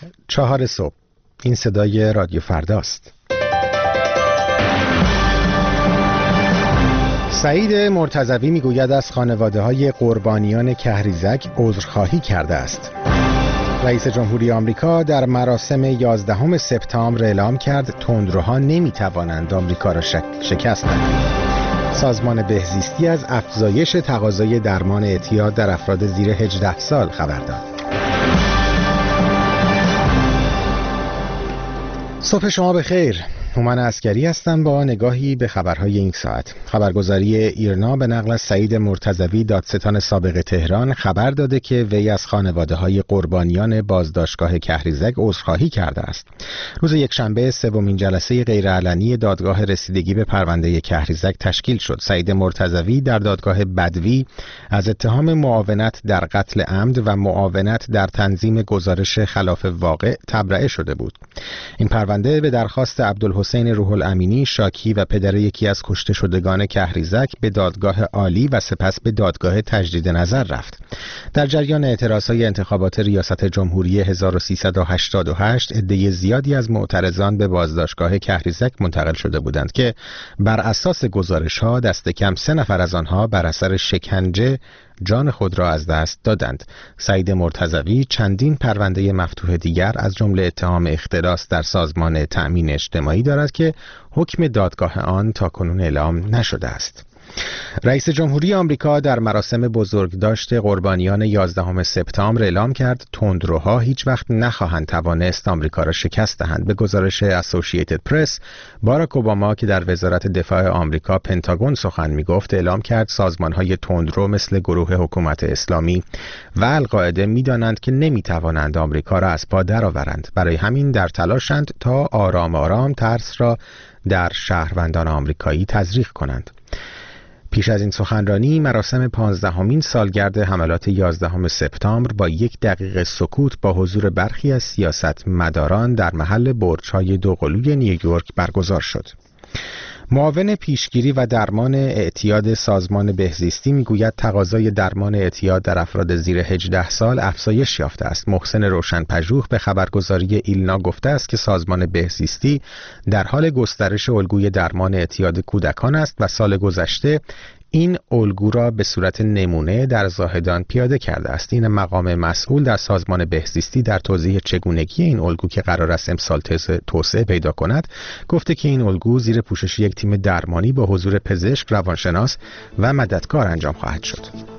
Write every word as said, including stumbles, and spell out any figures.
چهار صبح. این صدای رادیو فرداست. سعید مرتضوی میگوید از خانواده‌های قربانیان کهریزک عذرخواهی کرده است. رئیس جمهوری آمریکا در مراسم یازدهم سپتامبر اعلام کرد تندروها نمیتوانند آمریکا را شکست دهند. سازمان بهزیستی از افزایش تقاضای درمان اعتیاد در افراد زیر هجده سال خبر داد. صبح شما بخیر. هومن عسکری هستم با نگاهی به خبرهای این ساعت. خبرگزاری ایرنا به نقل از سعید مرتضوی دادستان سابق تهران خبر داده که وی از خانواده‌های قربانیان بازداشتگاه کهریزک عذرخواهی کرده است. روز یکشنبه سومین جلسه غیرعلنی دادگاه رسیدگی به پرونده کهریزک تشکیل شد. سعید مرتضوی در دادگاه بدوی از اتهام معاونت در قتل عمد و معاونت در تنظیم گزارش خلاف واقع تبرئه شده بود. این پرونده به درخواست عبدالحسین حسین روح الامینی شاکی و پدر یکی از کشته شدگان کهریزک به دادگاه عالی و سپس به دادگاه تجدید نظر رفت. در جریان اعتراضهای انتخابات ریاست جمهوری هزار و سیصد و هشتاد و هشت عده زیادی از معترضان به بازداشتگاه کهریزک منتقل شده بودند که بر اساس گزارش‌ها دست کم سه نفر از آنها بر اثر شکنجه جان خود را از دست دادند. سعید مرتضوی چندین پرونده مفتوح دیگر از جمله اتهام اختلاس در سازمان تأمین اجتماعی دارد که حکم دادگاه آن تاکنون اعلام نشده است. رئیس جمهوری آمریکا در مراسم بزرگداشت قربانیان یازدهم سپتامبر اعلام کرد تندروها هیچ وقت نخواهند توانست آمریکا را شکست دهند. به گزارش اسوسییتد پرس، باراک اوباما که در وزارت دفاع آمریکا پنتاگون سخن میگفت اعلام کرد سازمان‌های تندرو مثل گروه حکومت اسلامی و القاعده می‌دانند که نمی‌توانند آمریکا را از پا درآورند. برای همین در تلاشند تا آرام آرام ترس را در شهروندان آمریکایی تزریق کنند. پیش از این سخنرانی مراسم پانزدهمین سالگرد حملات یازدهم سپتامبر با یک دقیقه سکوت با حضور برخی از سیاستمداران در محل برج‌های دوقلوی نیویورک برگزار شد. معاون پیشگیری و درمان اعتیاد سازمان بهزیستی میگوید تقاضای درمان اعتیاد در افراد زیر هجده سال افزایش یافته است. محسن روشن‌پژوه به خبرگزاری ایلنا گفته است که سازمان بهزیستی در حال گسترش الگوی درمان اعتیاد کودکان است و سال گذشته این الگو را به صورت نمونه در زاهدان پیاده کرده است. این مقام مسئول در سازمان بهزیستی در توضیح چگونگی این الگو که قرار است امسال توسعه پیدا کند گفته که این الگو زیر پوشش یک تیم درمانی با حضور پزشک، روانشناس و مددکار انجام خواهد شد.